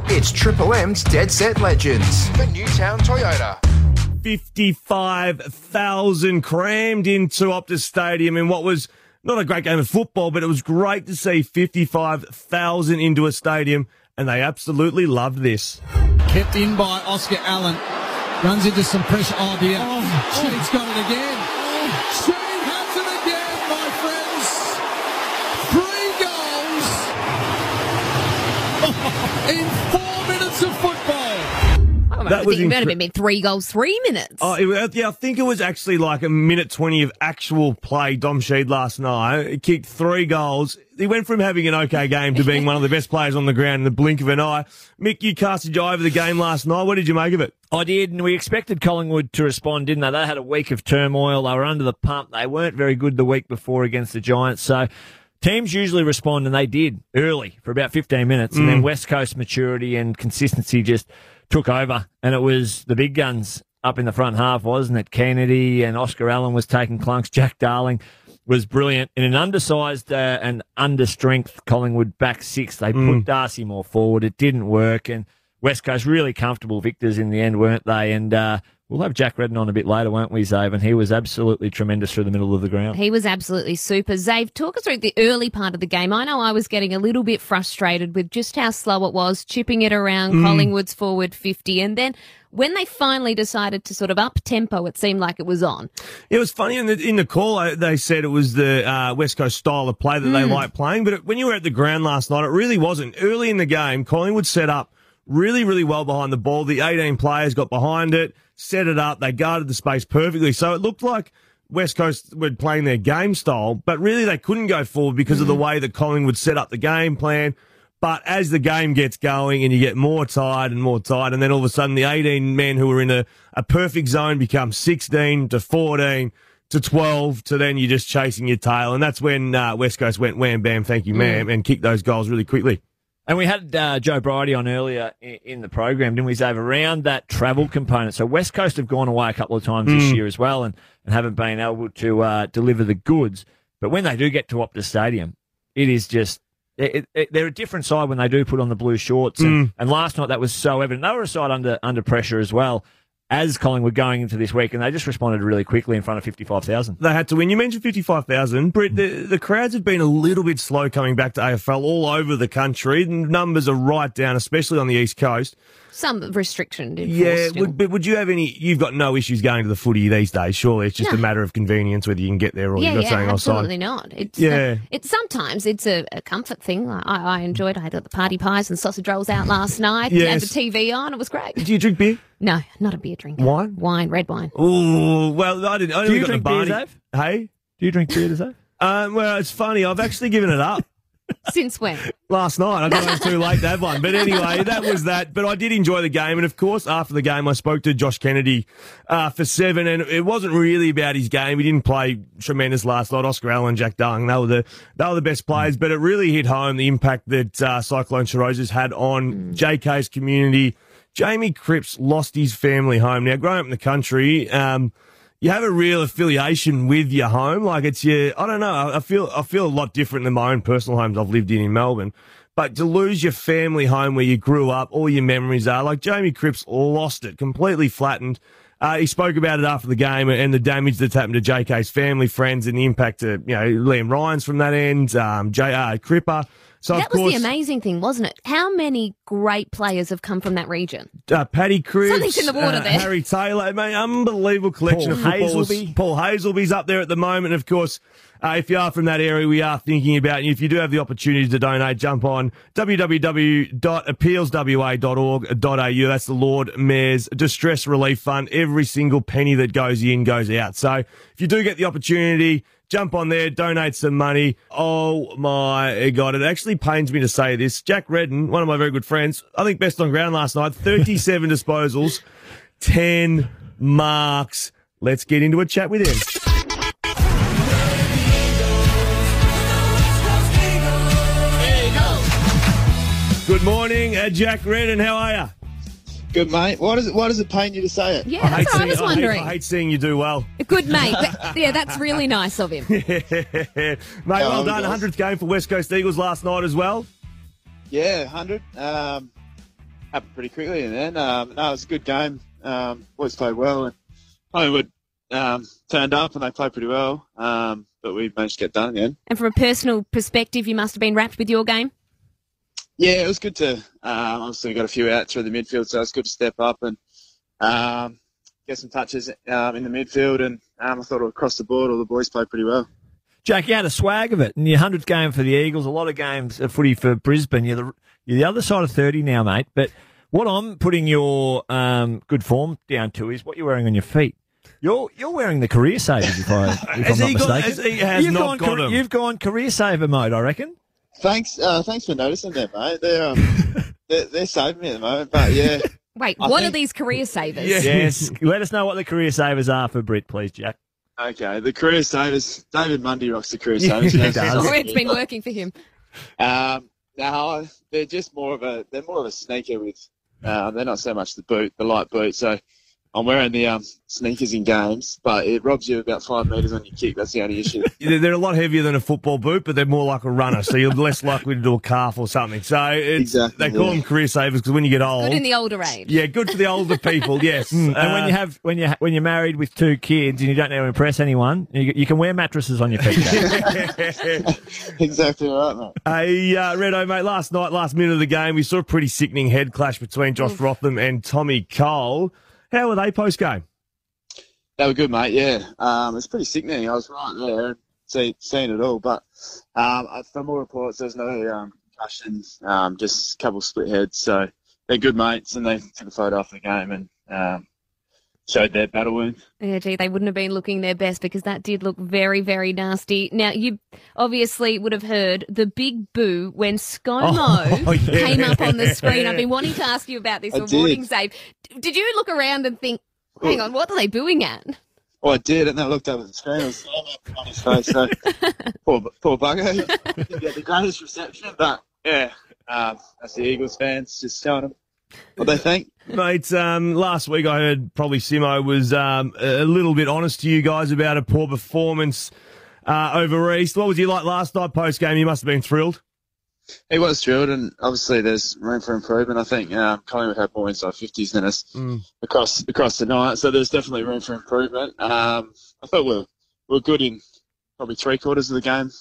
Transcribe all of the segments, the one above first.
It's Triple M's Dead Set Legends for Newtown Toyota. 55,000 crammed into Optus Stadium in what was not a great game of football, but it was great to see 55,000 into a stadium, and they absolutely loved this. Kept in by Oscar Allen. Runs into some pressure. Oh, dear. She's got it again. She has it again, my friends. 3 goals in 4 minutes of football. That was about to be 3 goals, 3 minutes. Oh, yeah, I think it was actually like a minute 20 of actual play. Dom Sheed last night. He kicked 3 goals. He went from having an okay game to being one of the best players on the ground in the blink of an eye. Mick, you casted your eye over the game last night. What did you make of it? I did, and we expected Collingwood to respond, didn't they? They had a week of turmoil. They were under the pump. They weren't very good the week before against the Giants. So teams usually respond, and they did early for about 15 minutes. And then West Coast maturity and consistency just took over, and it was the big guns up in the front half, wasn't it? Kennedy and Oscar Allen was taking clunks. Jack Darling was brilliant. In an undersized and under-strength Collingwood back six, they put Darcy Moore forward. It didn't work, and West Coast really comfortable victors in the end, weren't they? And we'll have Jack Redden on a bit later, won't we, Zave? And he was absolutely tremendous through the middle of the ground. He was absolutely super. Zave, talk us through the early part of the game. I know I was getting a little bit frustrated with just how slow it was, chipping it around Collingwood's forward 50. And then when they finally decided to sort of up tempo, it seemed like it was on. It was funny in the call. They said it was the West Coast style of play that they like playing. But when you were at the ground last night, it really wasn't. Early in the game, Collingwood set up really, really well behind the ball. The 18 players got behind it, set it up. They guarded the space perfectly. So it looked like West Coast were playing their game style, but really they couldn't go forward because of the way that Collingwood set up the game plan. But as the game gets going and you get more tired, and then all of a sudden the 18 men who were in a perfect zone become 16 to 14 to 12 to then you're just chasing your tail. And that's when West Coast went wham, bam, thank you, ma'am, and kicked those goals really quickly. And we had Joe Bridie on earlier in the program, didn't we, Zave, around that travel component. So West Coast have gone away a couple of times this year as well and haven't been able to deliver the goods. But when they do get to Optus Stadium, it is just they're a different side when they do put on the blue shorts. And last night that was so evident. They were a side under pressure as well as Collingwood going into this week, and they just responded really quickly in front of 55,000. They had to win. You mentioned 55,000. Britt, the crowds have been a little bit slow coming back to AFL all over the country. The numbers are right down, especially on the East Coast. Some restriction. But would you have any? You've got no issues going to the footy these days, surely. It's just a matter of convenience whether you can get there or you've got something outside. Absolutely not. Sometimes it's a comfort thing. I enjoyed. I had the party pies and sausage rolls out last night. Yes. Had the TV on. It was great. Do you drink beer? No, not a beer drinker. Wine? Red wine. Oh, well, I didn't. Do you drink beer, Dave? Hey, do you drink beer, Dave? Well, it's funny. I've actually given it up. Since when? Last night. I don't know, it's too late to have one. But anyway, that was that. But I did enjoy the game. And, of course, after the game, I spoke to Josh Kennedy for 7. And it wasn't really about his game. He didn't play tremendous last night. Oscar Allen, Jack Darling, they were the best players. But it really hit home the impact that Cyclone Chiroses had on JK's community. Jamie Cripps lost his family home. Now, growing up in the country, you have a real affiliation with your home. Like I don't know, I feel a lot different than my own personal homes I've lived in Melbourne. But to lose your family home where you grew up, all your memories are, like Jamie Cripps lost it, completely flattened. He spoke about it after the game and the damage that's happened to JK's family, friends, and the impact to, Liam Ryans from that end, J.R. Cripper. So that was the amazing thing, wasn't it? How many great players have come from that region? Paddy Cripps, something's in the water there. Harry Taylor, mate, unbelievable collection of footballers. Paul Hazelby's up there at the moment. Of course, if you are from that area, we are thinking about you. If you do have the opportunity to donate, jump on www.appealswa.org.au. That's the Lord Mayor's Distress Relief Fund. Every single penny that goes in goes out. So if you do get the opportunity, jump on there, donate some money. Oh, my God. It actually pains me to say this. Jack Redden, one of my very good friends, I think best on ground last night, 37 disposals, 10 marks. Let's get into a chat with him. Good morning, Jack Redden. How are you? Good, mate. Why does it pain you to say it? Yeah, that's what I was wondering. I hate seeing you do well. Good, mate. That's really nice of him. Mate, well done. 100th game for West Coast Eagles last night as well. Yeah, 100. happened pretty quickly. And then, no, it was a good game. Boys played well, and Collingwood turned up and they played pretty well. But we managed to get done again. And from a personal perspective, you must have been wrapped with your game. Yeah, it was good to. Obviously, we got a few out through the midfield, so it's good to step up and get some touches in the midfield. And I thought across the board, all the boys played pretty well. Jack, you had a swag of it. And your 100th game for the Eagles, a lot of games of footy for Brisbane. You're the other side of 30 now, mate. But what I'm putting your good form down to is what you're wearing on your feet. You're wearing the career savers, if I'm not mistaken. You've gone career saver mode, I reckon. Thanks for noticing that, mate. They're saving me at the moment, but yeah. Wait, what are these career savers? Yes, let us know what the career savers are for Brit, please, Jack. Okay, the career savers. David Mundy rocks the career savers. He does. Oh, it's been working for him. No, they're just more of a sneaker with. They're not so much the light boot. So I'm wearing the sneakers in games, but it robs you about 5 metres on your kick. That's the only issue. They're a lot heavier than a football boot, but they're more like a runner, so you're less likely to do a calf or something. So exactly, they call them career savers because when you get old, Good in the older age. Yeah, good for the older people. Yes, and when you're married with 2 kids and you don't know how to impress anyone, you can wear mattresses on your feet. Exactly right, mate. Hey, Redo, mate. Last minute of the game, we saw a pretty sickening head clash between Josh Rotham and Tommy Cole. How were they post-game? They were good, mate, yeah. It's pretty sickening. I was right there and seeing it all. But from all reports, there's no concussions, just a couple split heads. So they're good mates, and they took a photo after the game and showed their battle wound. Yeah, gee, they wouldn't have been looking their best because that did look very, very nasty. Now, you obviously would have heard the big boo when ScoMo came up on the screen. I've been wanting to ask you about this all morning, Zave. Did you look around and think, hang on, what are they booing at? Well, I did, and then I looked up at the screen. I was on his face. So poor bugger. He didn't get the greatest reception, but yeah, that's the Eagles fans just showing them what they think. Mate, last week I heard probably Simo was a little bit honest to you guys about a poor performance over East. What was he like last night post-game? You must have been thrilled. He was thrilled, and obviously there's room for improvement. I think Collingwood had more inside 50s than us across the night, so there's definitely room for improvement. I thought we were good in probably 3/4 of the game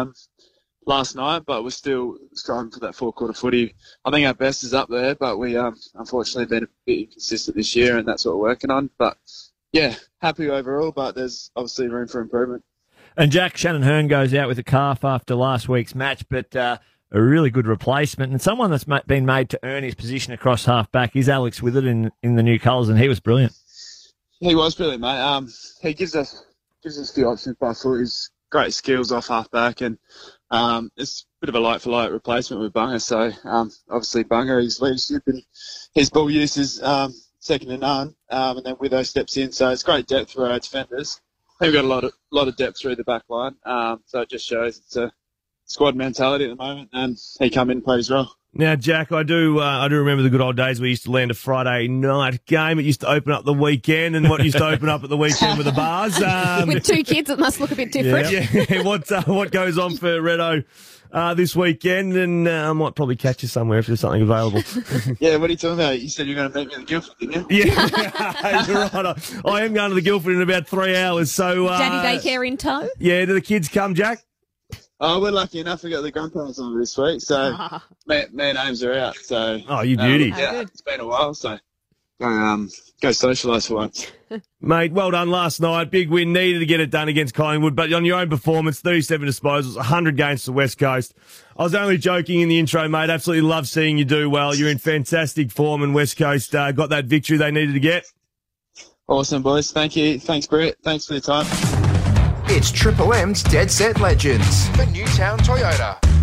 last night, but we're still striving for that 4-quarter footy. I think our best is up there, but we unfortunately been a bit inconsistent this year, and that's what we're working on. But yeah, happy overall, but there's obviously room for improvement. And Jack, Shannon Hearn goes out with a calf after last week's match, but a really good replacement, and someone that's been made to earn his position across half-back is Alex Witherden in the new colours, and he was brilliant. He was brilliant, mate. He gives us the options by foot. He's great skills off half-back, and it's a bit of a light-for-light replacement with Bunga. So obviously Bunga, his leadership and his ball use is second to none, and then Witho steps in. So it's great depth for our defenders. I think we've got a lot of depth through the back line, so it just shows it's a squad mentality at the moment, and he come in and play as well. Now, Jack, I do remember the good old days we used to land a Friday night game. It used to open up the weekend, and what used to open up at the weekend with the bars. With 2 kids, it must look a bit different. Yeah. What goes on for Redo this weekend? And I might probably catch you somewhere if there's something available. Yeah, what are you talking about? You said you were going to meet me in the Guildford, didn't you? Yeah, you're right. I am going to the Guildford in about 3 hours. So Daddy daycare in tow? Yeah, do the kids come, Jack? Oh, we're lucky enough we got the grandparents on this week, so me and Ames are out. So you beauty. Yeah, it's been a while, so go socialise for once. Mate, well done last night. Big win, needed to get it done against Collingwood, but on your own performance, 37 disposals, 100 games to West Coast. I was only joking in the intro, mate. Absolutely love seeing you do well. You're in fantastic form, and West Coast got that victory they needed to get. Awesome, boys. Thank you. Thanks, Brett. Thanks for your time. It's Triple M's Dead Set Legends for Newtown Toyota.